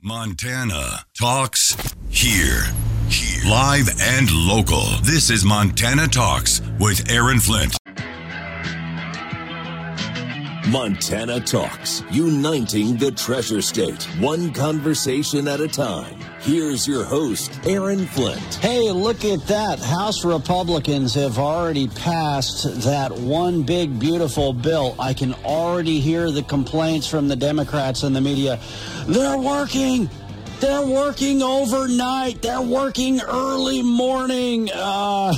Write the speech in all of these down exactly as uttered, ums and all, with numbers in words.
Montana Talks here. Here. Live and local. This is Montana Talks with Aaron Flint. Montana Talks, uniting the treasure state, one conversation at a time. Here's your host, Aaron Flint. Hey, look at that. House Republicans have already passed that one big, beautiful bill. I can already hear the complaints from the Democrats and the media. They're working. They're working overnight. They're working early morning. Uh,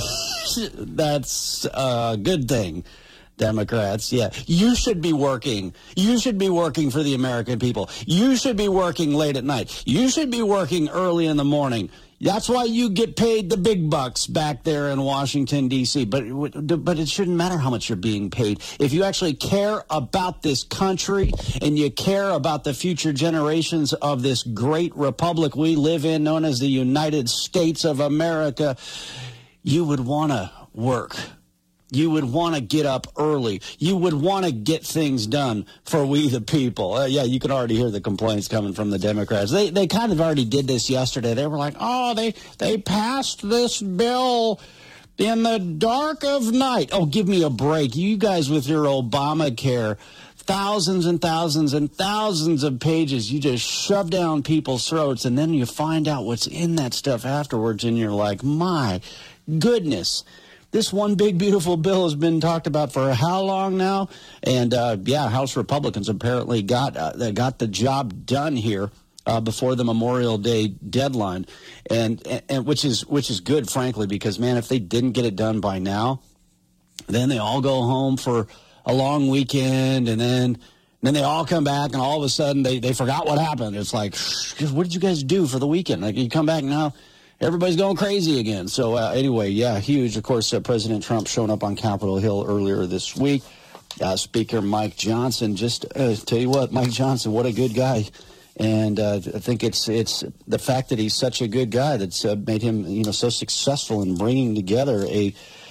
that's a good thing. Democrats, yeah. You should be working. You should be working for the American people. You should be working late at night. You should be working early in the morning. That's why you get paid the big bucks back there in Washington, D C But, but it shouldn't matter how much you're being paid. If you actually care about this country and you care about the future generations of this great republic we live in, known as the United States of America, you would want to work. You would want to get up early. You would want to get things done for we the people. Uh, yeah, you can already hear the complaints coming from the Democrats. They they kind of already did this yesterday. They were like, oh, they, they passed this bill in the dark of night. Oh, give me a break. You guys with your Obamacare, thousands and thousands and thousands of pages you just shove down people's throats, and then you find out what's in that stuff afterwards, and you're like, my goodness. This one big, beautiful bill has been talked about for how long now? And, uh, yeah, House Republicans apparently got uh, got the job done here uh, before the Memorial Day deadline, and, and which is which is good, frankly, because, man, if they didn't get it done by now, then they all go home for a long weekend, and then then they all come back, and all of a sudden they, they forgot what happened. It's like, what did you guys do for the weekend? Like, you come back now. Everybody's going crazy again. So uh, anyway, yeah, huge. Of course, uh, President Trump showing up on Capitol Hill earlier this week. Uh, Speaker Mike Johnson, just uh, tell you what, Mike Johnson, what a good guy. And uh, I think it's it's the fact that he's such a good guy that's uh, made him, you know, so successful in bringing together a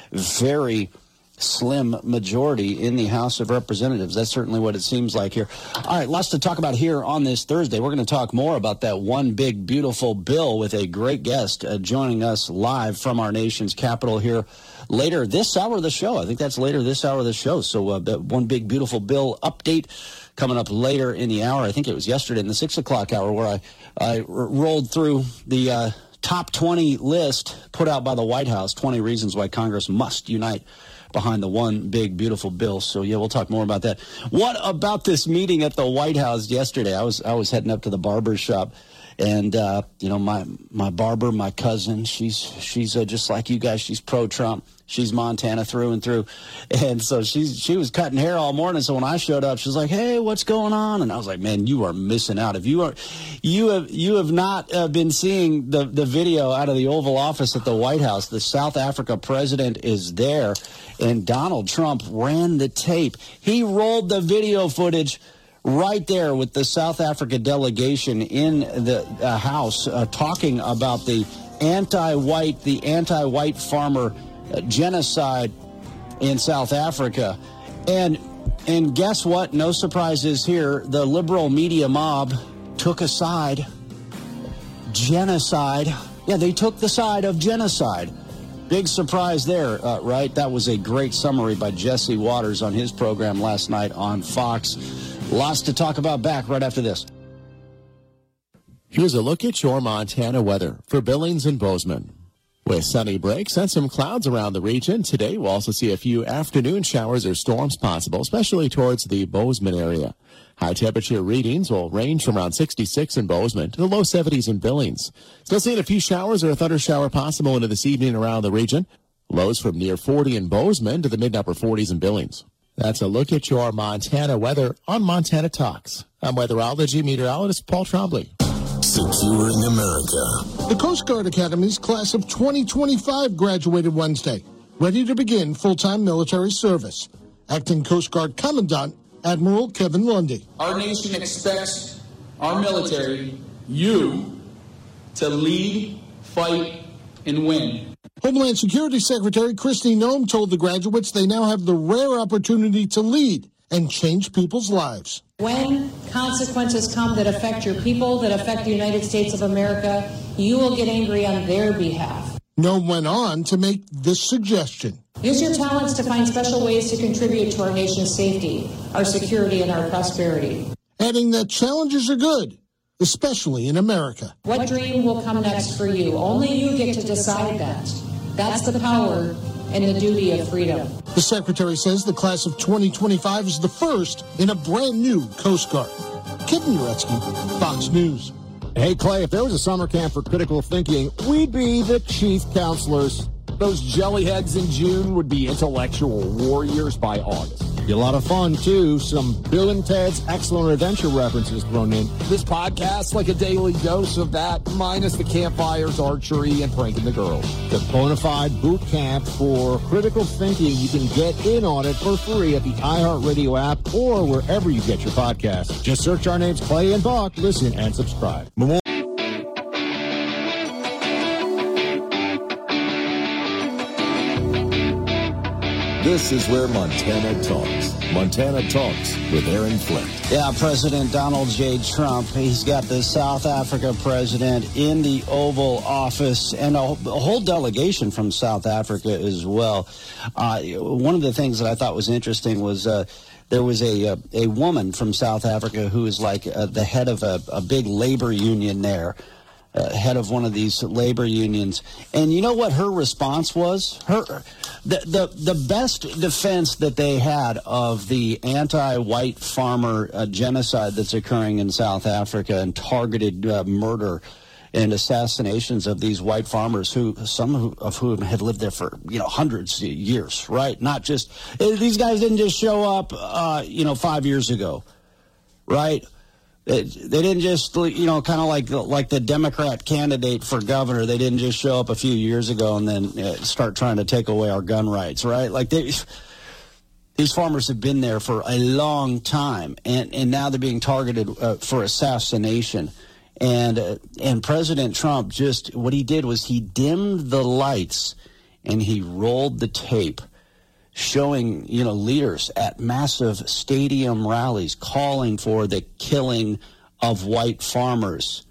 very slim majority in the House of Representatives. That's certainly what it seems like here. All right, lots to talk about here on this Thursday. We're going to talk more about that one big, beautiful bill with a great guest uh, joining us live from our nation's capital here later this hour of the show. I think that's later this hour of the show. So uh, that one big, beautiful bill update coming up later in the hour. I think it was yesterday in the six o'clock hour where I, I r- rolled through the uh, top twenty list put out by the White House, twenty reasons why Congress must unite behind the one big, beautiful bill. So, yeah, we'll talk more about that. What about this meeting at the White House yesterday? I was I was heading up to the barber shop, and, uh, you know, my my barber, my cousin, she's she's uh, just like you guys. She's pro-Trump. She's Montana through and through. And so she's, she was cutting hair all morning. So when I showed up, she was like, hey, what's going on? And I was like, man, you are missing out. If you are, you have, you have not uh, been seeing the, the video out of the Oval Office at the White House. The South Africa president is there, and Donald Trump ran the tape. He rolled the video footage right there with the South Africa delegation in the uh, House uh, talking about the anti-white, the anti-white farmer Uh, genocide in South Africa. And and guess what? No surprises here. The liberal media mob took a side. Genocide. Yeah, they took the side of genocide. Big surprise there, uh, right? That was a great summary by Jesse Waters on his program last night on Fox. Lots to talk about back right after this. Here's a look at your Montana weather for Billings and Bozeman. With sunny breaks and some clouds around the region, today we'll also see a few afternoon showers or storms possible, especially towards the Bozeman area. High temperature readings will range from around sixty-six in Bozeman to the low seventies in Billings. Still seeing a few showers or a thunder shower possible into this evening around the region. Lows from near forty in Bozeman to the mid-upper forties in Billings. That's a look at your Montana weather on Montana Talks. I'm weatherology meteorologist Paul Trombley. Securing America. The Coast Guard Academy's class of twenty twenty-five graduated Wednesday, ready to begin full-time military service. Acting Coast Guard Commandant Admiral Kevin Lundy. Our nation expects our military, you, to lead, fight, and win. Homeland Security Secretary Kristi Noem told the graduates they now have the rare opportunity to lead and change people's lives. When consequences come that affect your people, that affect the United States of America, you will get angry on their behalf. Noem went on to make this suggestion. Use your talents to find special ways to contribute to our nation's safety, our security, and our prosperity. Adding that challenges are good, especially in America. What dream will come next for you? Only you get to decide that. That's the power and the duty of freedom. The Secretary says the class of twenty twenty-five is the first in a brand new Coast Guard. Kevin Uretsky, Fox News. Hey, Clay, if there was a summer camp for critical thinking, we'd be the chief counselors. Those jellyheads in June would be intellectual warriors by August. Be a lot of fun, too. Some Bill and Ted's Excellent Adventure references thrown in. This podcast's like a daily dose of that, minus the campfires, archery, and pranking the girls. The Bonafide Boot Camp for critical thinking. You can get in on it for free at the iHeartRadio app or wherever you get your podcasts. Just search our names, Clay and Buck, listen, and subscribe. This is where Montana talks. Montana Talks with Aaron Flint. Yeah, President Donald J. Trump, he's got the South Africa president in the Oval Office and a, a whole delegation from South Africa as well. Uh, one of the things that I thought was interesting was uh, there was a, a a woman from South Africa who is like uh, the head of a, a big labor union there. Uh, head of one of these labor unions. And you know what her response was? Her the, the the best defense that they had of the anti-white farmer uh, genocide that's occurring in South Africa and targeted uh, murder and assassinations of these white farmers, who some of whom had lived there for, you know, hundreds of years, right? Not just, these guys didn't just show up, uh, you know, five years ago, right? They, they didn't just, you know, kind of like like the Democrat candidate for governor. They didn't just show up a few years ago and then uh, start trying to take away our gun rights, right? Like they, these farmers have been there for a long time, and, and now they're being targeted uh, for assassination. And uh, and President Trump just, what he did was he dimmed the lights and he rolled the tape, showing, you know, leaders at massive stadium rallies calling for the killing of white farmers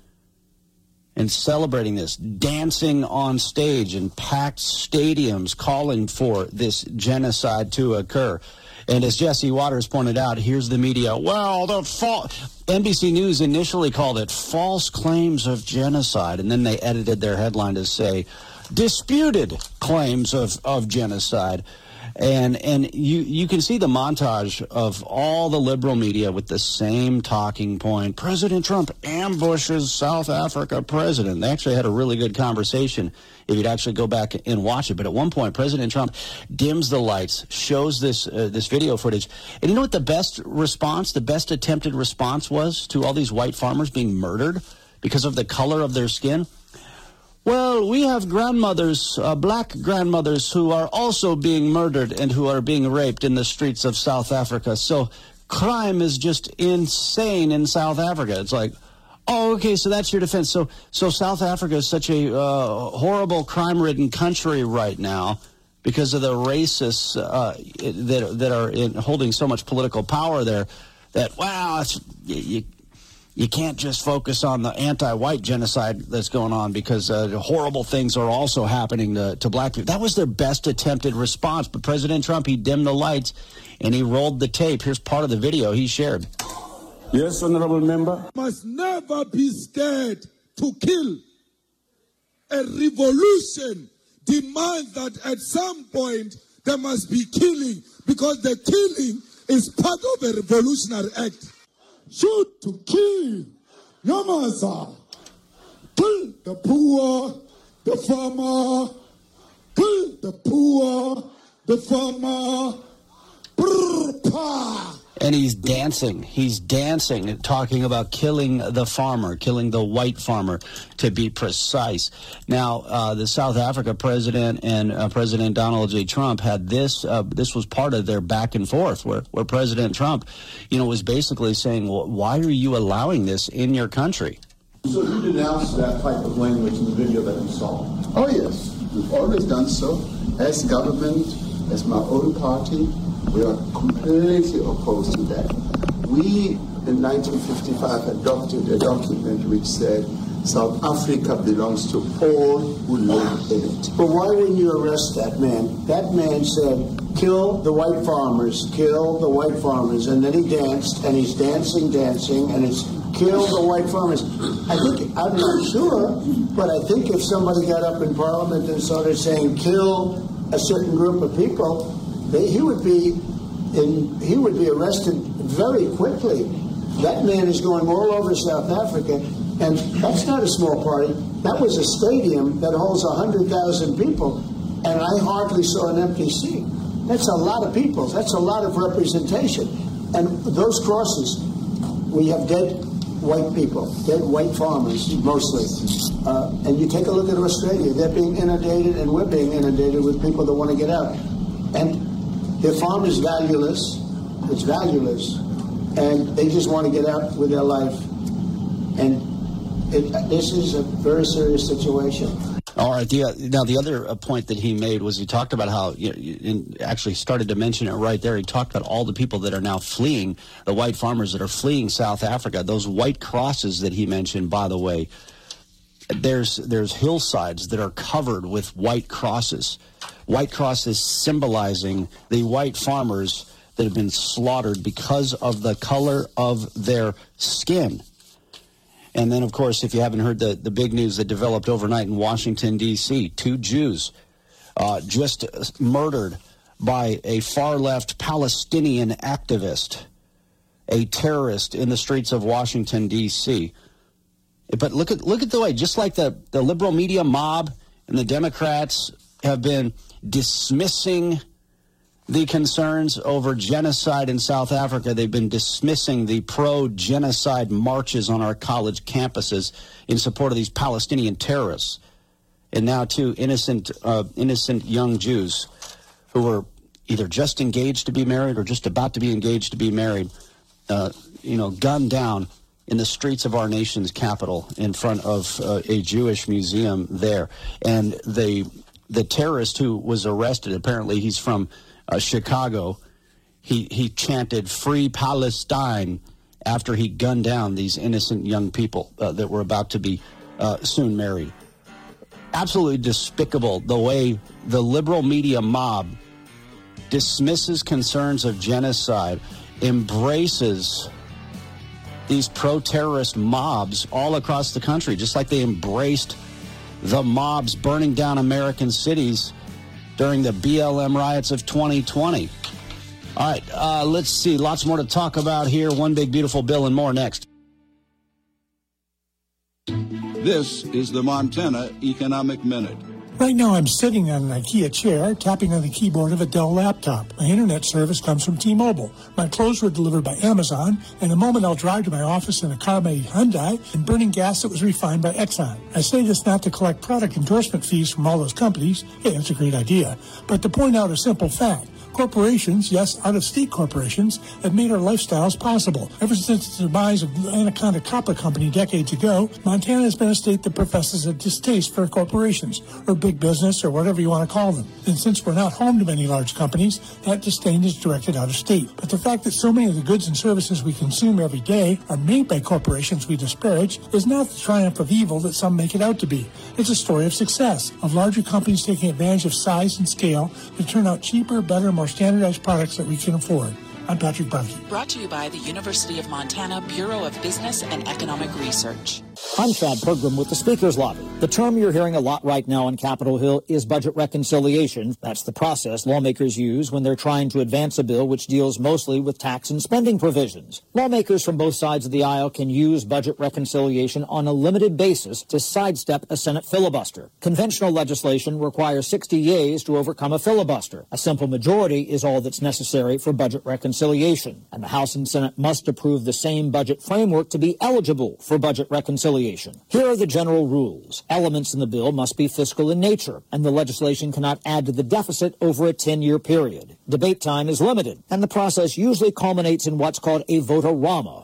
and celebrating this, dancing on stage in packed stadiums calling for this genocide to occur. And as Jesse Waters pointed out, here's the media. Well, the fa- N B C News initially called it false claims of genocide, and then they edited their headline to say disputed claims of, of genocide. And and you, you can see the montage of all the liberal media with the same talking point. President Trump ambushes South Africa president. They actually had a really good conversation if you'd actually go back and watch it. But at one point, President Trump dims the lights, shows this uh, this video footage. And you know what the best response, the best attempted response was to all these white farmers being murdered because of the color of their skin? Well, we have grandmothers, uh, black grandmothers, who are also being murdered and who are being raped in the streets of South Africa. So crime is just insane in South Africa. It's like, oh, okay, so that's your defense. So so South Africa is such a uh, horrible, crime-ridden country right now because of the racists uh, that, that are in, holding so much political power there that, wow, it's, you, You can't just focus on the anti-white genocide that's going on because uh, horrible things are also happening to, to black people. That was their best attempted response. But President Trump, he dimmed the lights and he rolled the tape. Here's part of the video he shared. Yes, honorable member. Must never be scared to kill. A revolution demands that at some point there must be killing, because the killing is part of a revolutionary act. Shoot to kill. Yamasa. Kill the poor, the farmer. Kill the poor, the farmer. Brr, pa. And he's dancing. He's dancing, talking about killing the farmer, killing the white farmer, to be precise. Now, uh, the South Africa president and uh, President Donald J. Trump had this. Uh, this was part of their back and forth, where, where President Trump, you know, was basically saying, well, why are you allowing this in your country? So you denounced that type of language in the video that you saw? Oh, yes. We've always done so. As government, as my own party, We are completely opposed to that. We, in nineteen fifty-five, adopted a document which said South Africa belongs to all who live in it. But why wouldn't you arrest that man? That man said, kill the white farmers, kill the white farmers. And then he danced, and he's dancing, dancing, and it's kill the white farmers. I think, I'm not sure, but I think if somebody got up in Parliament and started saying kill a certain group of people, they, he would be in, he would be arrested very quickly. That man is going all over South Africa, and that's not a small party. That was a stadium that holds one hundred thousand people, and I hardly saw an empty seat. That's a lot of people. That's a lot of representation. And those crosses, we have dead white people, dead white farmers, mostly. Uh, and you take a look at Australia. They're being inundated, and we're being inundated with people that want to get out. And their farm is valueless. It's valueless. And they just want to get out with their life. And it, this is a very serious situation. All right. The, uh, now, the other uh, point that he made was he talked about how, you know, in, actually started to mention it right there. He talked about all the people that are now fleeing, the white farmers that are fleeing South Africa. Those white crosses that he mentioned, by the way, there's there's hillsides that are covered with white crosses. White crosses symbolizing the white farmers that have been slaughtered because of the color of their skin. And then, of course, if you haven't heard the, the big news that developed overnight in Washington, D C, two Jews uh, just murdered by a far-left Palestinian activist, a terrorist in the streets of Washington, D C. But look at look at the way, just like the, the liberal media mob and the Democrats have been dismissing the concerns over genocide in South Africa, they've been dismissing the pro-genocide marches on our college campuses in support of these Palestinian terrorists. And now, too, innocent, uh, innocent young Jews who were either just engaged to be married or just about to be engaged to be married, uh, you know, gunned down in the streets of our nation's capital in front of uh, a Jewish museum there. And the the terrorist who was arrested, apparently he's from Uh, Chicago, he he chanted "Free Palestine" after he gunned down these innocent young people uh, that were about to be uh, soon married. Absolutely despicable the way the liberal media mob dismisses concerns of genocide, embraces these pro-terrorist mobs all across the country, just like they embraced the mobs burning down American cities during the B L M riots of twenty twenty. All right, uh, let's see. Lots more to talk about here. One big, beautiful bill and more next. This is the Montana Economic Minute. Right now I'm sitting on an IKEA chair, tapping on the keyboard of a Dell laptop. My internet service comes from T-Mobile. My clothes were delivered by Amazon. In a moment I'll drive to my office in a car made Hyundai and burning gas that was refined by Exxon. I say this not to collect product endorsement fees from all those companies. Hey, that's a great idea. But to point out a simple fact. Corporations, yes, out-of-state corporations, have made our lifestyles possible. Ever since the demise of Anaconda Copper Company decades ago, Montana has been a state that professes a distaste for corporations, or big business, or whatever you want to call them. And since we're not home to many large companies, that disdain is directed out of state. But the fact that so many of the goods and services we consume every day are made by corporations we disparage is not the triumph of evil that some make it out to be. It's a story of success, of larger companies taking advantage of size and scale to turn out cheaper, better, more standardized products that we can afford. I'm Patrick Bunky. Brought to you by the University of Montana Bureau of Business and Economic Research. I'm Chad Pilgrim with the Speaker's Lobby. The term you're hearing a lot right now on Capitol Hill is budget reconciliation. That's the process lawmakers use when they're trying to advance a bill which deals mostly with tax and spending provisions. Lawmakers from both sides of the aisle can use budget reconciliation on a limited basis to sidestep a Senate filibuster. Conventional legislation requires sixty yeas to overcome a filibuster. A simple majority is all that's necessary for budget reconciliation, and the House and Senate must approve the same budget framework to be eligible for budget reconciliation. Here are the general rules. Elements in the bill must be fiscal in nature, and the legislation cannot add to the deficit over a ten-year period. Debate time is limited, and the process usually culminates in what's called a vote-a-rama,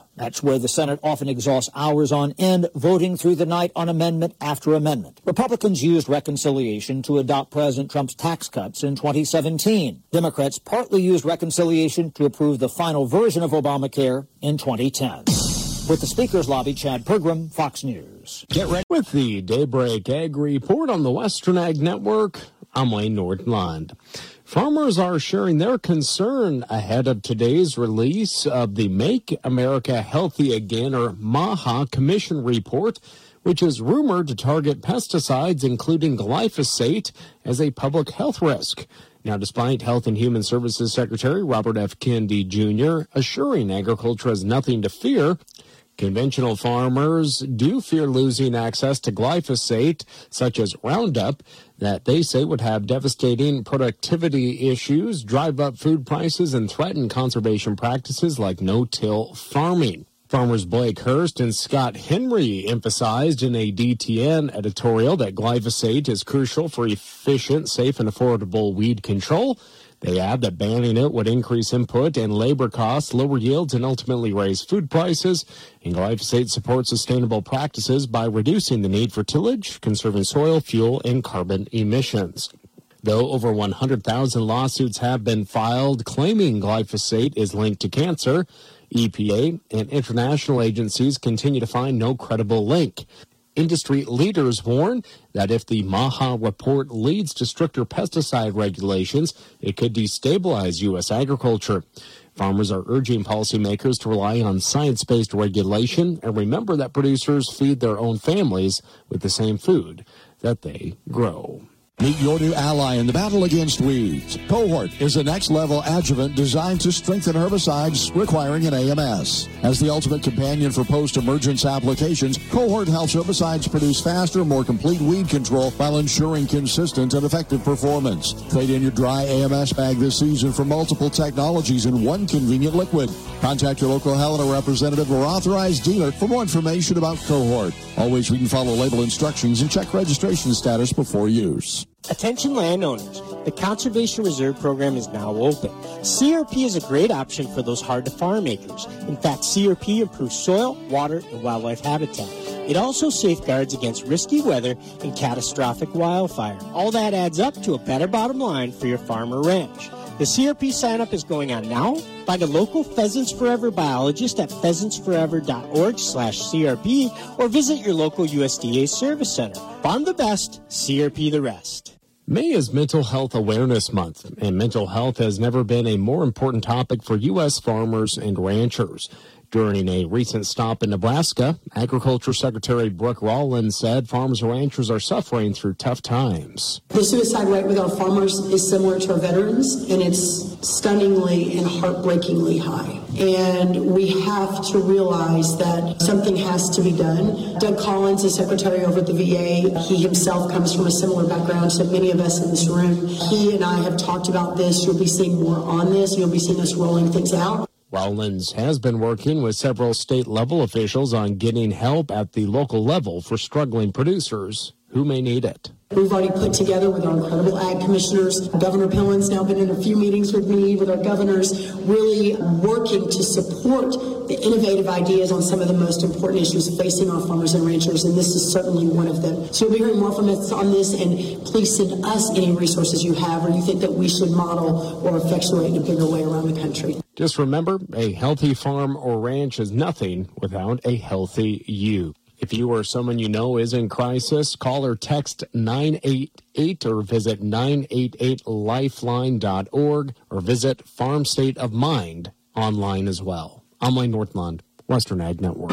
That's where the Senate often exhausts hours on end, voting through the night on amendment after amendment. Republicans used reconciliation to adopt President Trump's tax cuts in twenty seventeen. Democrats partly used reconciliation to approve the final version of Obamacare in twenty ten. With the Speaker's Lobby, Chad Pergram, Fox News. Get ready with the Daybreak Ag Report on the Western Ag Network. I'm Wayne Nordland. Farmers are sharing their concern ahead of today's release of the Make America Healthy Again, or MAHA, Commission report, which is rumored to target pesticides, including glyphosate, as a public health risk. Now, despite Health and Human Services Secretary Robert F. Kennedy Junior assuring agriculture has nothing to fear, conventional farmers do fear losing access to glyphosate, such as Roundup, that they say would have devastating productivity issues, drive up food prices, and threaten conservation practices like no-till farming. Farmers Blake Hurst and Scott Henry emphasized in a D T N editorial that glyphosate is crucial for efficient, safe, and affordable weed control. They add that banning it would increase input and labor costs, lower yields, and ultimately raise food prices. And glyphosate supports sustainable practices by reducing the need for tillage, conserving soil, fuel, and carbon emissions. Though over one hundred thousand lawsuits have been filed claiming glyphosate is linked to cancer, E P A and international agencies continue to find no credible link. Industry leaders warn that if the MAHA report leads to stricter pesticide regulations, it could destabilize U S agriculture. Farmers are urging policymakers to rely on science-based regulation and remember that producers feed their own families with the same food that they grow. Meet your new ally in the battle against weeds. Cohort is a next-level adjuvant designed to strengthen herbicides requiring an A M S. As the ultimate companion for post-emergence applications, Cohort helps herbicides produce faster, more complete weed control while ensuring consistent and effective performance. Trade in your dry A M S bag this season for multiple technologies in one convenient liquid. Contact your local Helena representative or authorized dealer for more information about Cohort. Always read and follow label instructions and check registration status before use. Attention landowners, the Conservation Reserve Program is now open. C R P is a great option for those hard-to-farm acres. In fact, C R P improves soil, water, and wildlife habitat. It also safeguards against risky weather and catastrophic wildfire. All that adds up to a better bottom line for your farm or ranch. The C R P sign-up is going on now. Find a local Pheasants Forever biologist at pheasants forever dot org slash C R P or visit your local U S D A service center. Farm the best, C R P the rest. May is Mental Health Awareness Month, and mental health has never been a more important topic for U S farmers and ranchers. During a recent stop in Nebraska, Agriculture Secretary Brooke Rollins said farmers and ranchers are suffering through tough times. The suicide rate with our farmers is similar to our veterans, and it's stunningly and heartbreakingly high. And we have to realize that something has to be done. Doug Collins is secretary over at the V A. He himself comes from a similar background to many of us in this room. He and I have talked about this. You'll be seeing more on this. You'll be seeing us rolling things out. Rollins has been working with several state-level officials on getting help at the local level for struggling producers who may need it. We've already put together with our incredible ag commissioners. Governor Pillen's now been in a few meetings with me, with our governors, really working to support the innovative ideas on some of the most important issues facing our farmers and ranchers, and this is certainly one of them. So you'll be hearing more from us on this, and please send us any resources you have or you think that we should model or effectuate in a bigger way around the country. Just remember, a healthy farm or ranch is nothing without a healthy you. If you or someone you know is in crisis, call or text nine eight eight or visit nine eight eight lifeline dot org or visit Farm State of Mind online as well. I'm Wayne Northland, Western Ag Network.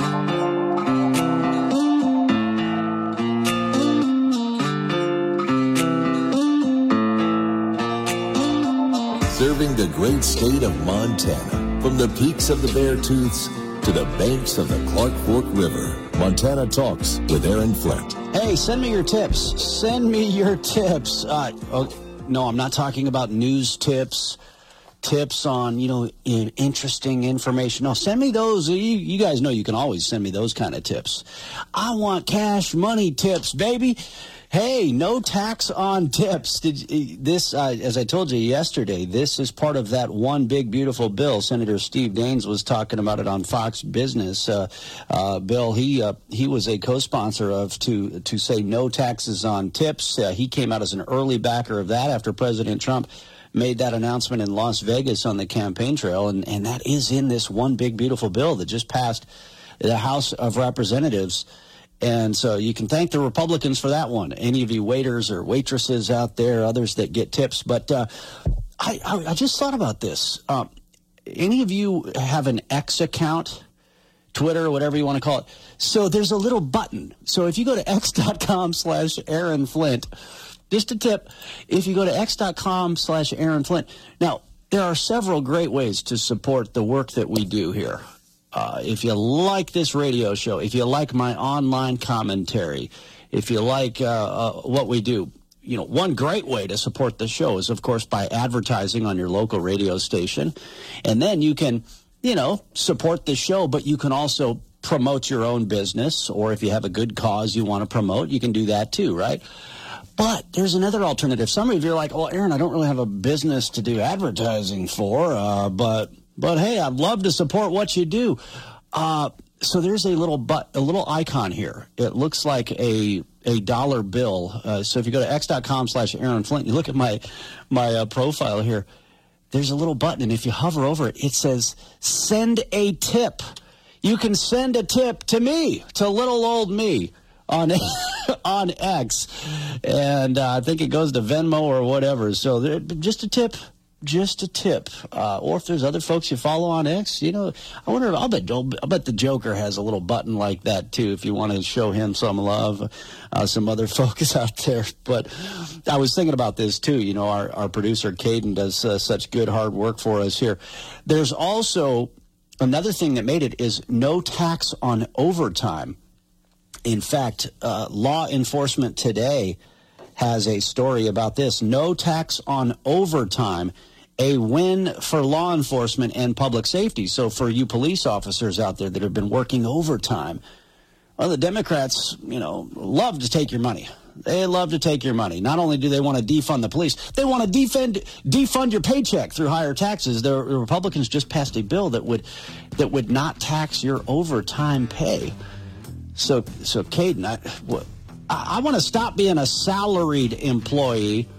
Serving the great state of Montana, from the peaks of the Beartooths to the banks of the Clark Fork River. Montana Talks with Aaron Flint. Hey, send me your tips. Send me your tips. Uh, oh, no, I'm not talking about news tips, tips on, you know, in interesting information. No, send me those. You, you guys know you can always send me those kind of tips. I want cash money tips, baby. Hey, no tax on tips. Did this, uh, as I told you yesterday, this is part of that one big, beautiful bill. Senator Steve Daines was talking about it on Fox Business. Uh, uh, Bill, he uh, he was a co-sponsor of to to say no taxes on tips. Uh, he came out as an early backer of that after President Trump made that announcement in Las Vegas on the campaign trail, and, and that is in this one big, beautiful bill that just passed the House of Representatives. And so you can thank the Republicans for that one. Any of you waiters or waitresses out there, others that get tips. But uh, I, I, I just thought about this. Um, any of you have an X account, Twitter, or whatever you want to call it? So there's a little button. So if you go to x.com slash Aaron Flint, just a tip, if you go to x.com slash Aaron Flint. Now, there are several great ways to support the work that we do here. Uh, if you like this radio show, if you like my online commentary, if you like uh, uh, what we do, you know, one great way to support the show is, of course, by advertising on your local radio station. And then you can, you know, support the show, but you can also promote your own business. Or if you have a good cause you want to promote, you can do that too, right? But there's another alternative. Some of you are like, well, Aaron, I don't really have a business to do advertising for, uh, but... But hey, I'd love to support what you do. Uh, so there's a little but a little icon here. It looks like a a dollar bill. Uh, so if you go to x.com slash Aaron Flint, you look at my my uh, profile here. There's a little button, and if you hover over it, it says "Send a tip." You can send a tip to me, to little old me, on on X, and uh, I think it goes to Venmo or whatever. So there, just a tip. Just a tip. Uh, or if there's other folks you follow on X, you know, I wonder, I'll bet, I'll bet the Joker has a little button like that, too, if you want to show him some love, uh, some other folks out there. But I was thinking about this, too. You know, our, our producer, Caden, does uh, such good, hard work for us here. There's also another thing that made it is no tax on overtime. In fact, uh, Law Enforcement Today has a story about this. No tax on overtime, a win for law enforcement and public safety. So for you police officers out there that have been working overtime, well, the Democrats, you know, love to take your money. They love to take your money. Not only do they want to defund the police, they want to defund defund your paycheck through higher taxes. The Republicans just passed a bill that would that would not tax your overtime pay. So, so Caden, I, what, I, I want to stop being a salaried employee,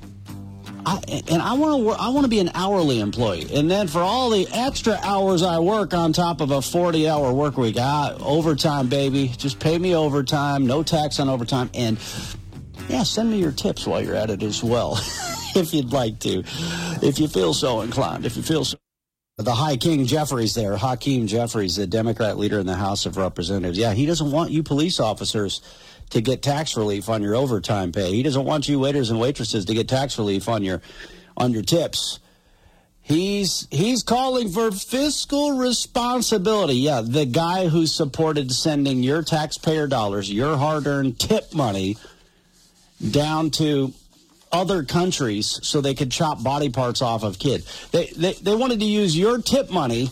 I, and I want to work. I want to be an hourly employee. And then for all the extra hours I work on top of a forty-hour work week, ah, overtime, baby. Just pay me overtime. No tax on overtime. And yeah, send me your tips while you're at it as well, if you'd like to, if you feel so inclined. If you feel so. The High King Jeffries there, Hakeem Jeffries, the Democrat leader in the House of Representatives. Yeah, he doesn't want you police officers to get tax relief on your overtime pay. He doesn't want you waiters and waitresses to get tax relief on your on your tips. He's he's calling for fiscal responsibility. Yeah, the guy who supported sending your taxpayer dollars, your hard-earned tip money, down to other countries so they could chop body parts off of kids. They, they they wanted to use your tip money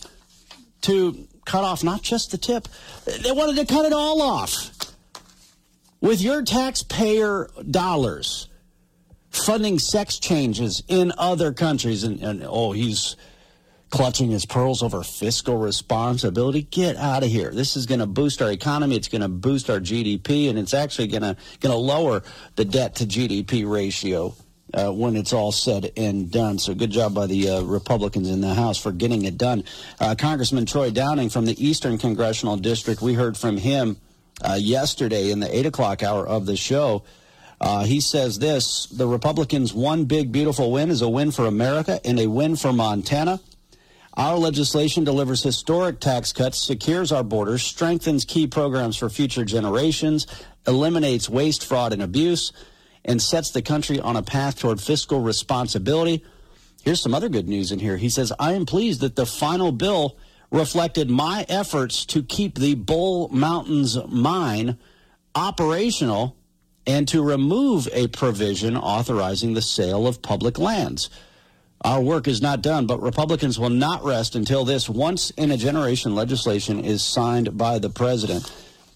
to cut off not just the tip. They wanted to cut it all off. With your taxpayer dollars funding sex changes in other countries. And, and oh, he's clutching his pearls over fiscal responsibility. Get out of here. This is going to boost our economy. It's going to boost our G D P, and it's actually going to going to lower the debt to G D P ratio uh, when it's all said and done. So good job by the uh, Republicans in the House for getting it done. Uh, Congressman Troy Downing from the Eastern Congressional District, we heard from him uh, yesterday in the eight o'clock hour of the show. Uh, he says this: the Republicans' one big, beautiful win is a win for America and a win for Montana. Our legislation delivers historic tax cuts, secures our borders, strengthens key programs for future generations, eliminates waste, fraud, and abuse, and sets the country on a path toward fiscal responsibility. Here's some other good news in here. He says, I am pleased that the final bill reflected my efforts to keep the Bull Mountains mine operational and to remove a provision authorizing the sale of public lands. Our work is not done, but Republicans will not rest until this once-in-a-generation legislation is signed by the president.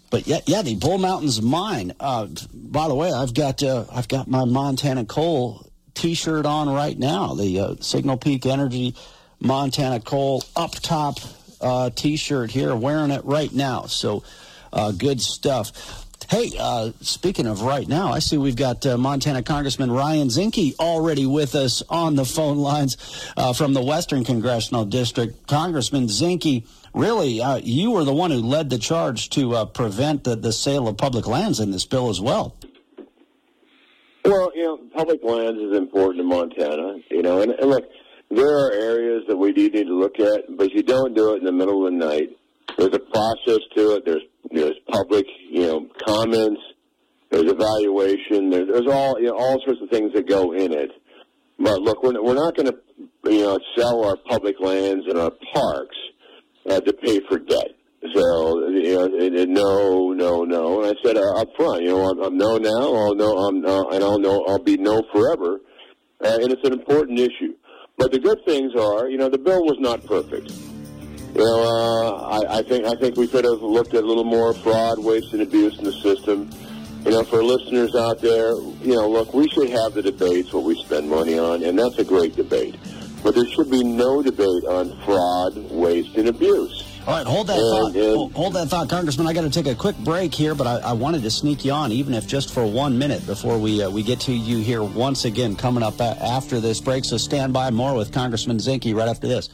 But yeah, yeah, the Bull Mountains Mine. Uh, by the way, I've got uh, I've got my Montana Coal T-shirt on right now. The uh, Signal Peak Energy Montana Coal up top uh, T-shirt here, wearing it right now. So uh, good stuff. Hey, uh, speaking of right now, I see we've got uh, Montana Congressman Ryan Zinke already with us on the phone lines uh, from the Western Congressional District. Congressman Zinke, really, uh, you were the one who led the charge to uh, prevent the, the sale of public lands in this bill as well. Well, you know, public lands is important in Montana, you know, and, and look, there are areas that we do need to look at, but you don't do it in the middle of the night. There's a process to it. There's there's public, you know, comments. There's evaluation. There's, there's all you know all sorts of things that go in it. But look, we're we're not going to you know sell our public lands and our parks uh, to pay for debt. So you know, it, it, no, no, no. And I said uh, up front, you know, I'm, I'm no now. I'll no, I'm uh, and I'll no, I'll be no forever. Uh, and it's an important issue. But the good things are, you know, the bill was not perfect. You know, uh, I, I think I think we could have looked at a little more fraud, waste, and abuse in the system. You know, for listeners out there, you know, look, we should have the debates, what we spend money on, and that's a great debate. But there should be no debate on fraud, waste, and abuse. All right, hold that and, thought. And, hold that thought, Congressman. I got to take a quick break here, but I, I wanted to sneak you on, even if just for one minute, before we uh, we get to you here once again coming up after this break. So stand by, more with Congressman Zinke right after this.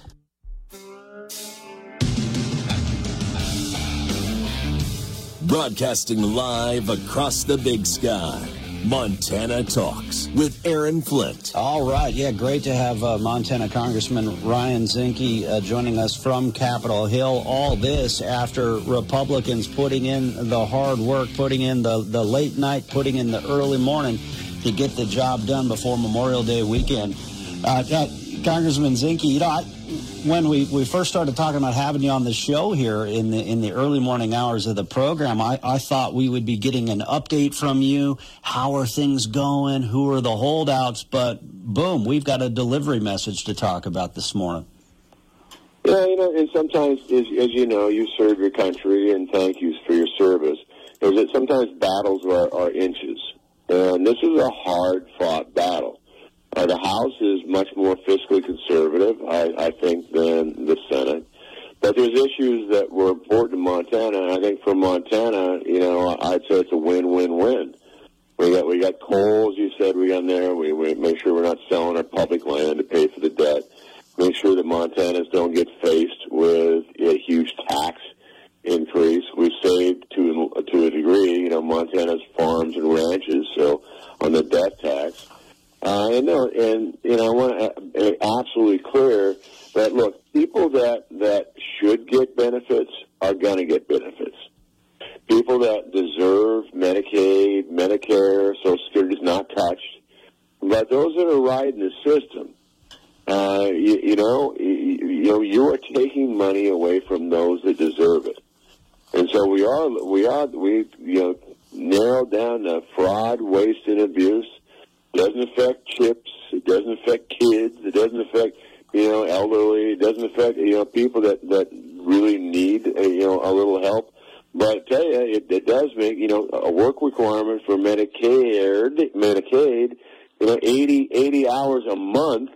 Broadcasting live across the big sky, Montana Talks with Aaron Flint. All right, yeah, great to have uh, Montana Congressman Ryan Zinke uh, joining us from Capitol Hill. All this after Republicans putting in the hard work, putting in the, the late night, putting in the early morning to get the job done before Memorial Day weekend. Uh, uh, Congressman Zinke, you know, I, when we, we first started talking about having you on the show here in the in the early morning hours of the program, I, I thought we would be getting an update from you. How are things going? Who are the holdouts? But boom, we've got a delivery message to talk about this morning. Yeah, you know, and sometimes, as, as you know, you serve your country, and thank you for your service. Is that sometimes battles are, are inches, and this is a hard-fought battle. Uh, the House is much more fiscally conservative, I, I think, than the Senate. But there's issues that were important to Montana, and I think for Montana, you know, I'd say it's a win-win-win. We got we got coal, as you said, we got in there. We, we make sure we're not selling our public land to pay for the debt. Make sure that Montanans don't get faced with a huge tax increase. We've saved to to a degree, you know, Montana's farms and ranches, so on the debt tax. Uh, and, no, and, you know, I want to be absolutely clear that, look, people that, that should get benefits are going to get benefits. People that deserve Medicaid, Medicare, Social Security is not touched. But those that are riding the system, uh, you, you know, you, you know, you are taking money away from those that deserve it. And so we are, we are, we, you know, narrowed down the fraud, waste, and abuse. It doesn't affect chips. It doesn't affect kids. It doesn't affect, you know, elderly. It doesn't affect, you know, people that, that really need, a, you know, a little help. But I tell you, it, it does make, you know, a work requirement for Medicaid, Medicaid, you know, eighty, eighty hours a month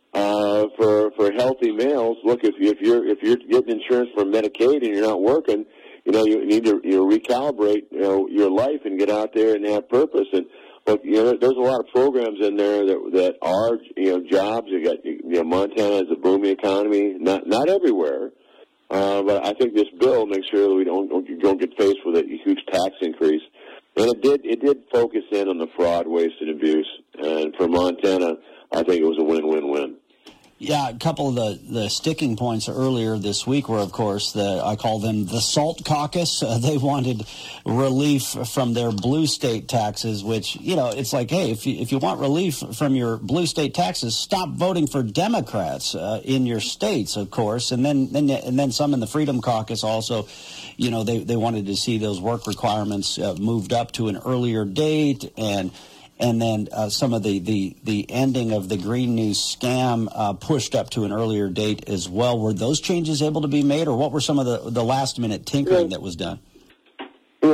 uh, for for healthy males. Look, if you, if you're if you're getting insurance for Medicaid and you're not working, you know, you need to you know, recalibrate, you know, your life and get out there and have purpose. And But, you know, there's a lot of programs in there that that are, you know, jobs. You got, you know, Montana has a booming economy. Not not everywhere, uh, but I think this bill makes sure that we don't don't get faced with a huge tax increase. And it did it did focus in on the fraud, waste, and abuse. And for Montana, I think it was a win-win-win. Yeah, a couple of the, the sticking points earlier this week were, of course, the I call them the SALT caucus. Uh, they wanted relief from their blue state taxes, which, you know, it's like, hey, if you, if you want relief from your blue state taxes, stop voting for Democrats uh, in your states, of course. And then, then and then some in the Freedom Caucus also, you know, they, they wanted to see those work requirements uh, moved up to an earlier date, and And then uh, some of the, the, the ending of the Green News scam uh, pushed up to an earlier date as well. Were those changes able to be made, or what were some of the, the last-minute tinkering that was done? You know,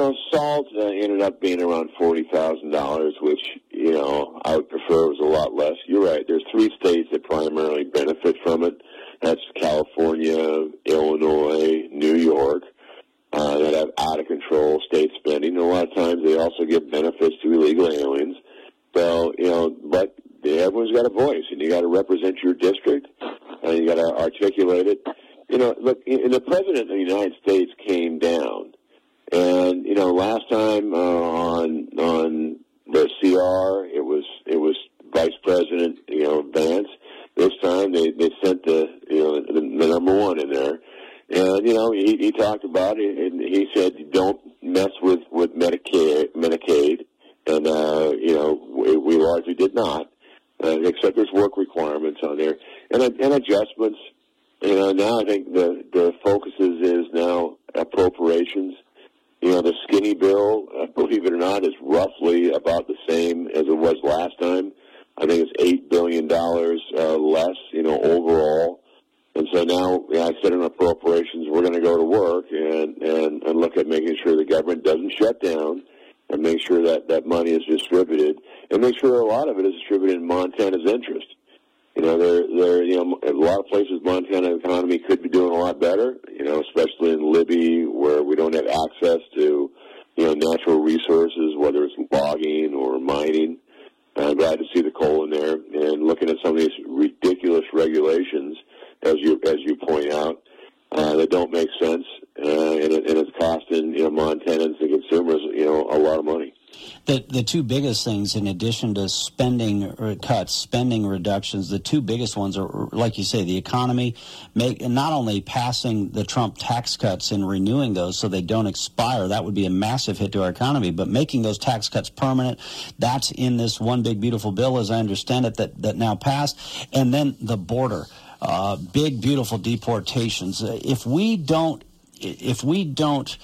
all uh, ended up being around forty thousand dollars, which, you know, I would prefer was a lot less. You're right. There's three states that primarily benefit from it. That's California, Illinois, New York, uh, that have out-of-control state spending. And a lot of times they also give benefits to illegal aliens. So, you know, but everyone's got a voice, and you got to represent your district, and you got to articulate it. You know, look, and the President of the United States came down, and, you know, last time uh, on on the C R, it was it was Vice President, you know, Vance. This time they, they sent the, you know, the, the number one in there. And, you know, he, he talked about it, and he said, don't mess with, with Medicaid, Medicaid. And, uh, you know, we, we largely did not, uh, except there's work requirements on there. And, and adjustments. You know, now I think the, the focus is, is now appropriations. You know, the skinny bill, uh, believe it or not, is roughly about the same as it was last time. I think it's eight billion dollars uh, less, you know, overall. And so now, yeah, I said in appropriations, we're going to go to work and, and, and look at making sure the government doesn't shut down and make sure that that money is distributed and make sure a lot of it is distributed in Montana's interest. You know, there, there, you know, a lot of places Montana economy could be doing a lot better, you know, especially in Libby where we don't have access to, you know, natural resources, whether it's logging or mining. I'm glad to see the coal in there and looking at some of these ridiculous regulations, as you as you point out, uh, that don't make sense, uh, and, it, and it's costing, you know, Montanans and consumers, you know, a lot of money. The the two biggest things, in addition to spending cuts, spending reductions, the two biggest ones are, like you say, the economy, make, and not only passing the Trump tax cuts and renewing those so they don't expire. That would be a massive hit to our economy. But making those tax cuts permanent, that's in this one big beautiful bill, as I understand it, that, that now passed. And then the border, uh, big beautiful deportations. If we don't, if we don't.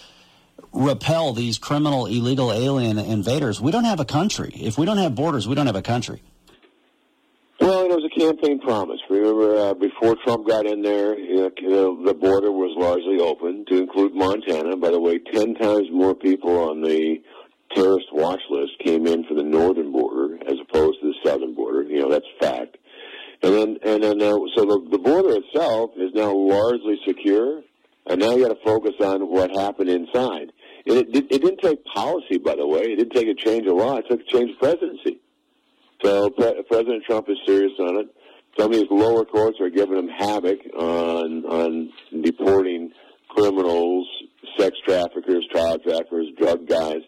repel these criminal, illegal alien invaders, we don't have a country. If we don't have borders, we don't have a country. Well, it was a campaign promise. Remember, uh, before Trump got in there, you know, the border was largely open to include Montana. By the way, ten times more people on the terrorist watch list came in for the northern border as opposed to the southern border. You know, that's fact. And then, and then, uh, so the, the border itself is now largely secure. And now you got to focus on what happened inside. It, it, it didn't take policy, by the way. It didn't take a change of law. It took a change of presidency. So Pre- President Trump is serious on it. Some of these lower courts are giving him havoc on on deporting criminals, sex traffickers, child traffickers, drug guys.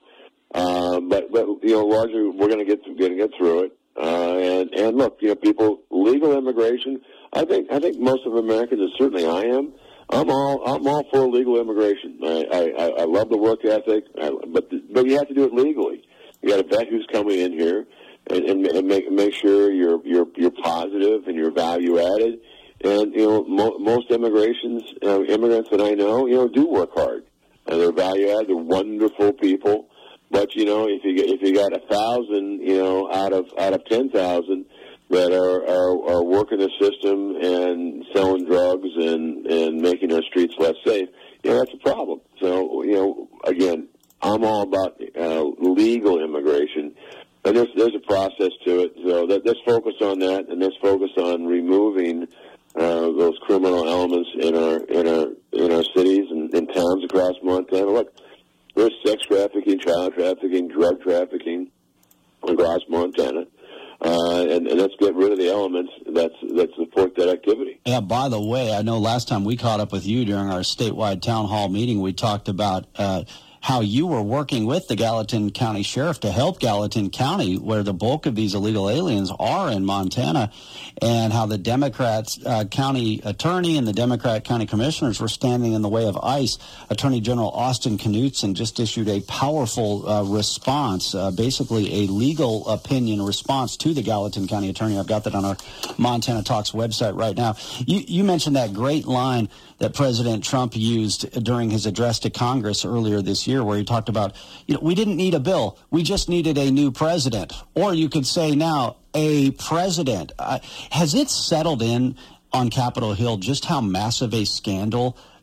Um, but but you know, largely we're going to get going to get through it. Uh, and and look, you know, people, legal immigration. I think I think most of Americans, and certainly I am. I'm all I'm all for legal immigration. I I, I love the work ethic, I, but but you have to do it legally. You got to vet who's coming in here, and, and, and make make sure you're you're you're positive and you're value added. And you know, mo- most immigrations uh, immigrants that I know, you know, do work hard, and they're value added. They're wonderful people. But you know, if you get, if you got a thousand, you know, out of out of ten thousand. that are, are, are working the system and selling drugs and, and making our streets less safe, you know, that's a problem. So, you know, again, I'm all about uh, legal immigration, and there's, there's a process to it. So that, let's focus on that, and let's focus on removing uh, those criminal elements in our in our in our cities and in towns across Montana. Look, there's sex trafficking, child trafficking, drug trafficking across Montana. Uh, and, and let's get rid of the elements that's, that support that activity. Yeah, by the way, I know last time we caught up with you during our statewide town hall meeting, we talked about uh, how you were working with the Gallatin County Sheriff to help Gallatin County, where the bulk of these illegal aliens are in Montana, and how the Democrat uh, county attorney and the Democrat county commissioners were standing in the way of ICE. Attorney General Austin Knudsen just issued a powerful uh, response, uh, basically a legal opinion response to the Gallatin County attorney. I've got that on our Montana Talks website right now. You, you mentioned that great line that President Trump used during his address to Congress earlier this year, where he talked about, you know, we didn't need a bill, we just needed a new president. Or you could say now, a president. Uh, has it settled in on Capitol Hill just how massive a scandal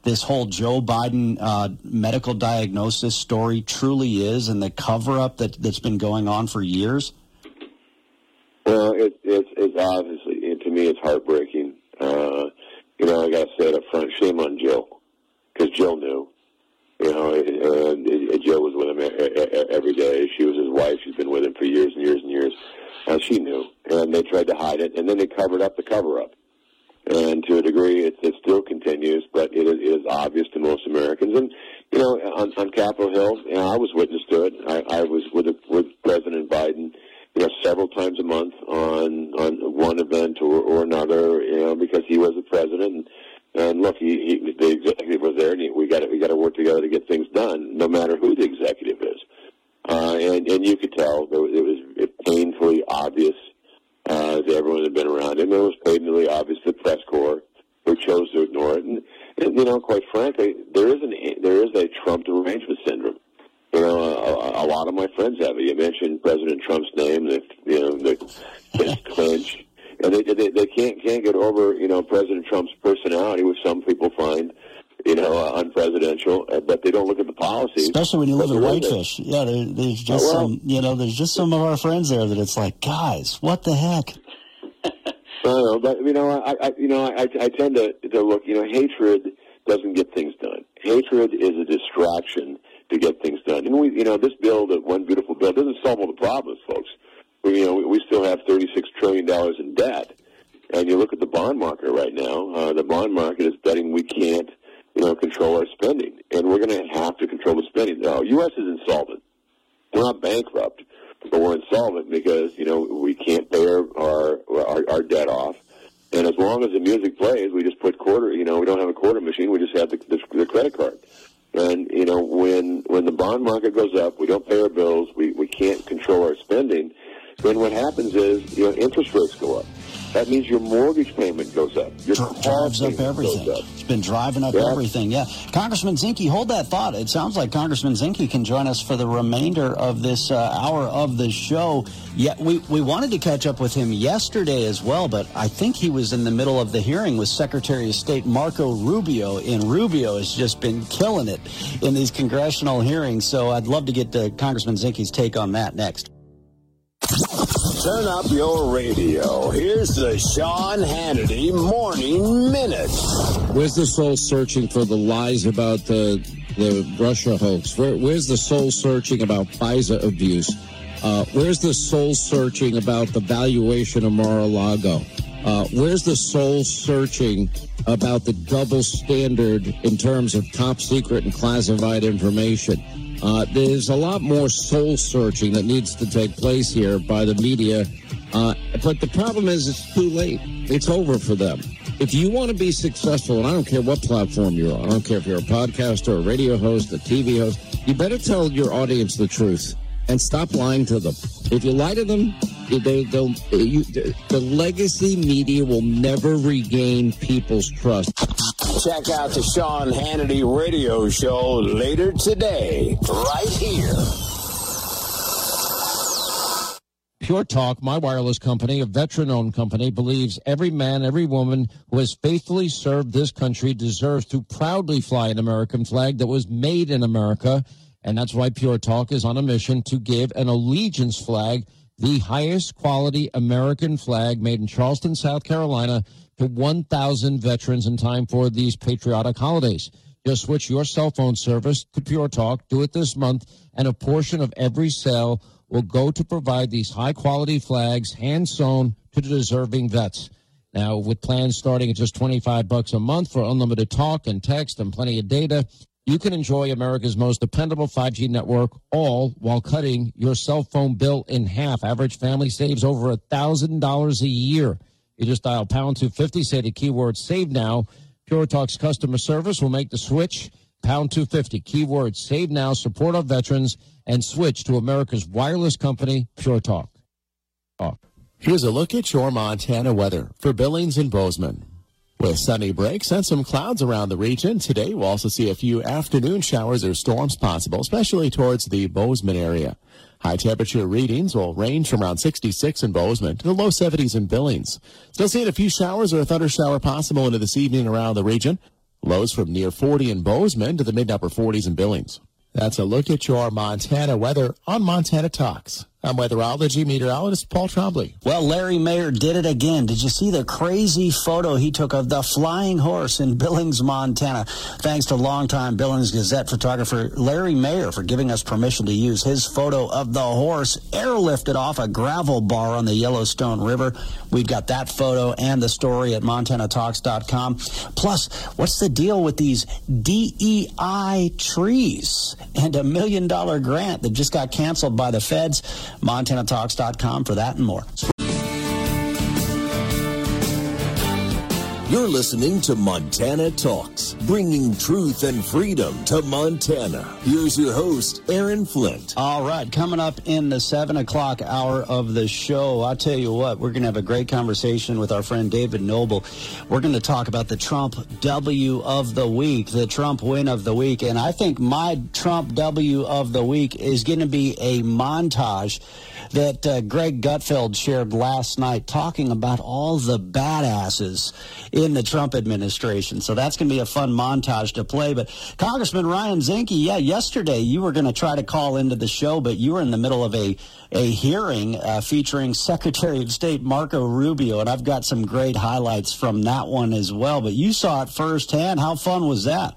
this whole Joe Biden uh, medical diagnosis story truly is and the cover-up that, that's been going on for years? Well, it, it's, it's obviously, to me, it's heartbreaking. Uh, you know, I got to say it up front, shame on Jill, because Jill knew. You know, and, and Jill was with him every day. She was his wife. She's been with him for years and years and years. Uh, she knew, and they tried to hide it, and then they covered up the cover-up. And to a degree, it, it still continues, but it is, it is obvious to most Americans. And, you know, on, on Capitol Hill, you know, I was witness to it. I, I was with, a, with President Biden, you know, several times a month on, on one event or, or another, you know, because he was the president. And, and look, he, he, the executive was there, and he, we got we got to work together to get things done, no matter who the executive is. Uh, and, and you could tell there was, it was painfully obvious uh, to everyone that had been around him. It was painfully obvious to the press corps, who chose to ignore it. And, and you know, quite frankly, there is an there is a Trump derangement syndrome. You know, a, a lot of my friends have it. You mentioned President Trump's name, the you know the fist clench, and they, they they can't can't get over you know President Trump's personality, which some people find you know uh, unpresidential, but they don't look at the policies. Especially when you live in Whitefish. Yeah, there, there's just oh, well, some you know there's just some of our friends there that it's like, guys, what the heck? I don't know, but you know, I, I you know I, I tend to, to look. You know, hatred doesn't get things done. Hatred is a distraction to get things done. And we, you know, this bill, that one beautiful bill, doesn't solve all the problems, folks. We, you know, we, we still have thirty-six trillion dollars in debt. And you look at the bond market right now. Uh, the bond market is betting we can't, you know, control our spending, and we're going to have to control the spending. Now, U S is insolvent. We're not bankrupt, but we're insolvent because you know we can't pay our our, our, our debt off. And as long as the music plays, we just put quarter. You know, we don't have a quarter machine. We just have the, the, the credit card. And, you know, when when the bond market goes up, we don't pay our bills, we, we can't control our spending, then what happens is, you know, interest rates go up. That means your mortgage payment goes up. Your Dr- drives up everything. Up. It's been driving up yeah. everything, yeah. Congressman Zinke, hold that thought. It sounds like Congressman Zinke can join us for the remainder of this uh, hour of the show. Yeah, we, we wanted to catch up with him yesterday as well, but I think he was in the middle of the hearing with Secretary of State Marco Rubio, and Rubio has just been killing it in these congressional hearings. So I'd love to get uh, Congressman Zinke's take on that next. Turn up your radio. Here's the Sean Hannity Morning Minute. Where's the soul searching for the lies about the the Russia hoax? Where, where's the soul searching about FISA abuse? Uh, where's the soul searching about the valuation of Mar-a-Lago? Uh, where's the soul searching about the double standard in terms of top secret and classified information? Uh, there's a lot more soul searching that needs to take place here by the media. Uh, but the problem is it's too late. It's over for them. If you want to be successful, and I don't care what platform you're on, I don't care if you're a podcaster, a radio host, a T V host, you better tell your audience the truth and stop lying to them. If you lie to them, they, they'll, you, the legacy media will never regain people's trust. Check out the Sean Hannity radio show later today, right here. Pure Talk, my wireless company, a veteran-owned company, believes every man, every woman who has faithfully served this country deserves to proudly fly an American flag that was made in America. And that's why Pure Talk is on a mission to give an allegiance flag, the highest quality American flag made in Charleston, South Carolina, to one thousand veterans in time for these patriotic holidays. Just switch your cell phone service to Pure Talk. Do it this month, and a portion of every sale will go to provide these high-quality flags, hand-sewn, to the deserving vets. Now, with plans starting at just twenty-five bucks a month for unlimited talk and text and plenty of data, you can enjoy America's most dependable five G network, all while cutting your cell phone bill in half. Average family saves over one thousand dollars a year. You just dial pound two fifty, say the keyword save now. Pure Talk's customer service will make the switch. Pound two fifty, keyword save now, support our veterans, and switch to America's wireless company, Pure Talk. Talk. Here's a look at your Montana weather for Billings and Bozeman. With sunny breaks and some clouds around the region, today we'll also see a few afternoon showers or storms possible, especially towards the Bozeman area. High temperature readings will range from around sixty-six in Bozeman to the low seventies in Billings. Still seeing a few showers or a thunder shower possible into this evening around the region. Lows from near forty in Bozeman to the mid-upper forties in Billings. That's a look at your Montana weather on Montana Talks. I'm weatherology meteorologist Paul Trombley. Well, Larry Mayer did it again. Did you see the crazy photo he took of the flying horse in Billings, Montana? Thanks to longtime Billings Gazette photographer Larry Mayer for giving us permission to use his photo of the horse airlifted off a gravel bar on the Yellowstone River. We've got that photo and the story at montana talks dot com. Plus, what's the deal with these D E I trees and a million dollar grant that just got canceled by the feds? montana talks dot com for that and more. You're listening to Montana Talks, bringing truth and freedom to Montana. Here's your host, Aaron Flint. All right, coming up in the seven o'clock hour of the show, I'll tell you what, we're going to have a great conversation with our friend David Noble. We're going to talk about the Trump W of the week, the Trump win of the week. And I think my Trump W of the week is going to be a montage that uh, Greg Gutfeld shared last night talking about all the badasses in the Trump administration. So that's going to be a fun montage to play. But Congressman Ryan Zinke, yeah, yesterday you were going to try to call into the show, but you were in the middle of a, a hearing uh, featuring Secretary of State Marco Rubio, and I've got some great highlights from that one as well. But you saw it firsthand. How fun was that?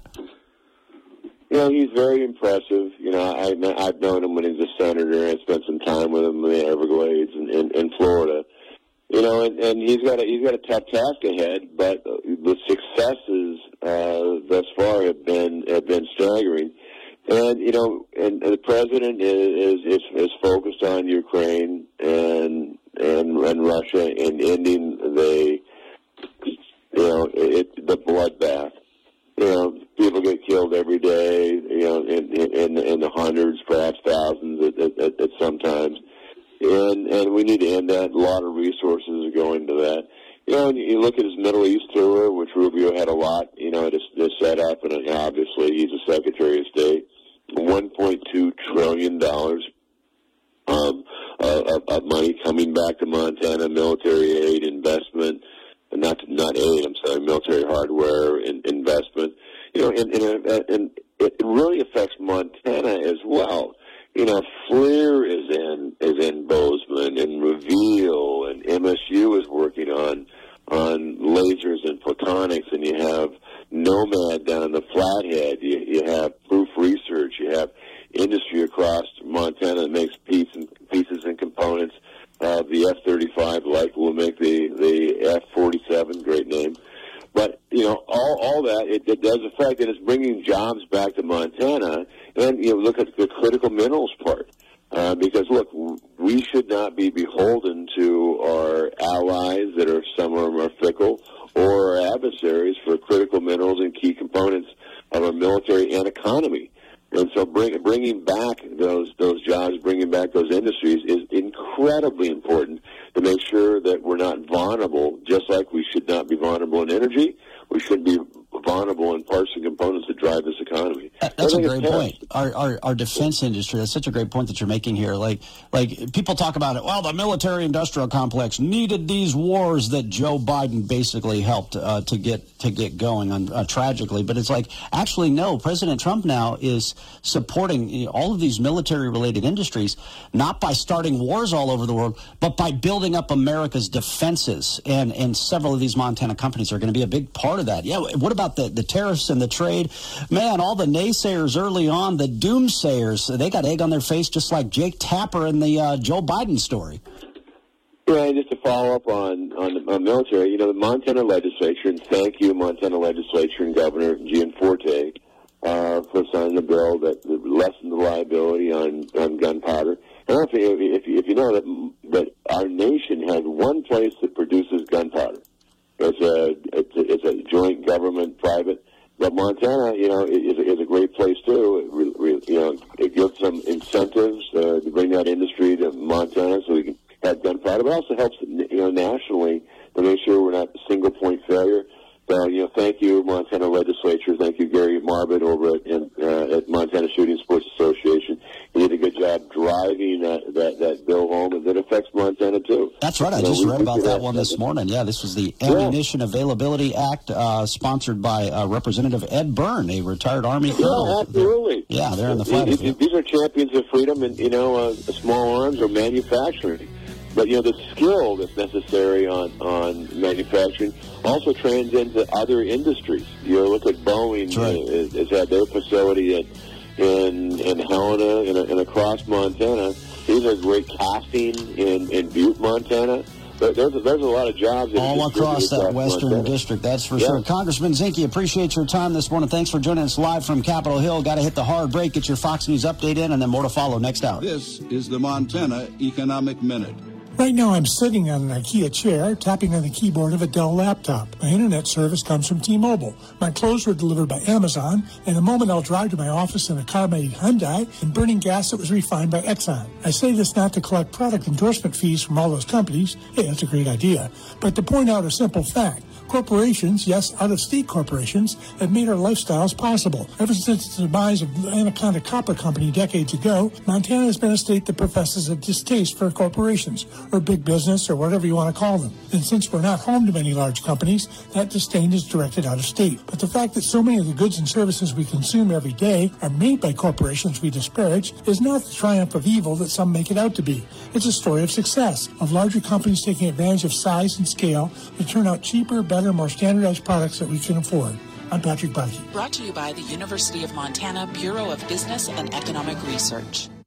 You know, he's very impressive. You know, I, I've known him when he was a senator. I spent some time with him in the Everglades and in, in Florida. You know, and, and he's got a he's got a tough task ahead, but the successes uh, thus far have been have been staggering. And you know, and, and the president is, is is focused on Ukraine and and and Russia and ending the you know it, the bloodbath. You know, people get killed every day, you know, in, in, in the hundreds, perhaps thousands at, at, at sometimes. And, and we need to end that. A lot of resources are going to that. You know, and you look at his Middle East tour, which Rubio had a lot, you know, to, to set up, and obviously he's a Secretary of State. one point two trillion dollars um, of, of money coming back to Montana, military aid, investment. Not not aid, I'm sorry, military hardware and investment. You know, and, and, and it really affects Montana as well. You know, FLIR is in is in Bozeman and Reveal, and M S U is working on on lasers and photonics, and you have Nomad down in the Flathead. You, you have Proof Research. You have industry across Montana that makes pieces and, pieces and components. Uh, the F thirty-five, like will make the, the F forty-seven, great name. But, you know, all, all that, it, it does affect, and it's bringing jobs back to Montana. And, you know, look at the critical minerals part. Uh, because, look, we should not be beholden to our allies that are, some of them are fickle, or our adversaries for critical minerals and key components of our military and economy. And so bring, bringing back those those jobs, bringing back those industries is incredibly important to make sure that we're not vulnerable, just like we should not be vulnerable in energy. We should be vulnerable in parts and components that drive this economy. That's a great point. Our, our our defense industry, that's such a great point that you're making here. Like, like people talk about it, well, the military-industrial complex needed these wars that Joe Biden basically helped uh, to get to get going, on, uh, tragically. But it's like, actually, no, President Trump now is supporting you know, all of these military-related industries, not by starting wars all over the world, but by building up America's defenses. And, and several of these Montana companies are going to be a big part of that. Yeah, what about the, the tariffs and the trade? Man, all the naysayers early on, the doomsayers, they got egg on their face just like Jake Tapper in the uh, Joe Biden story. Yeah, and just to follow up on, on the on military, you know, the Montana legislature, and thank you, Montana legislature and Governor Gianforte, uh, for signing a bill that lessened the liability on, on gunpowder. And I don't know if, if, if you know that, that our nation has one place that produces gunpowder. It's a, it's a, it's a joint government-private. But Montana, you know, is, is a great place, too. It re, re, you know, it gives some incentives uh, to bring that industry to Montana so we can have gunpowder, but also helps, you know, nationally to make sure we're not a single-point failure. So, you know, thank you, Montana legislature. Thank you, Gary Marbut over at, in, uh, at Montana Shooting Sports Association. You did a good job driving that, that, that bill home, and that affects Montana too. That's right. I you just know, read we, about we that one this morning. Yeah, this was the Ammunition yeah. Availability Act, uh, sponsored by uh, Representative Ed Byrne, a retired Army colonel. Yeah, absolutely. They're, yeah, they're in the fight. These, these are champions of freedom and, you know, uh, small arms or manufacturing. But, you know, the skill that's necessary on, on manufacturing also transcends to other industries. You know, look at Boeing right. uh, has had their facility in in, in Helena and, and across Montana. These are great casting in, in Butte, Montana. But there's a, there's a lot of jobs. All across that western Montana. district, that's for yeah. sure. Congressman Zinke, appreciate your time this morning. Thanks for joining us live from Capitol Hill. Got to hit the hard break, get your Fox News update in, and then more to follow next hour. This is the Montana Economic Minute. Right now I'm sitting on an IKEA chair, tapping on the keyboard of a Dell laptop. My internet service comes from T-Mobile. My clothes were delivered by Amazon. In a moment I'll drive to my office in a car made Hyundai and burning gas that was refined by Exxon. I say this not to collect product endorsement fees from all those companies. Hey, that's a great idea. But to point out a simple fact. Corporations, yes, out-of-state corporations, have made our lifestyles possible. Ever since the demise of Anaconda Copper Company decades ago, Montana has been a state that professes a distaste for corporations, or big business, or whatever you want to call them. And since we're not home to many large companies, that disdain is directed out of state. But the fact that so many of the goods and services we consume every day are made by corporations we disparage is not the triumph of evil that some make it out to be. It's a story of success, of larger companies taking advantage of size and scale to turn out cheaper, better, more standardized products that we can afford. I'm Patrick Bucky. Brought to you by the University of Montana Bureau of Business and Economic Research.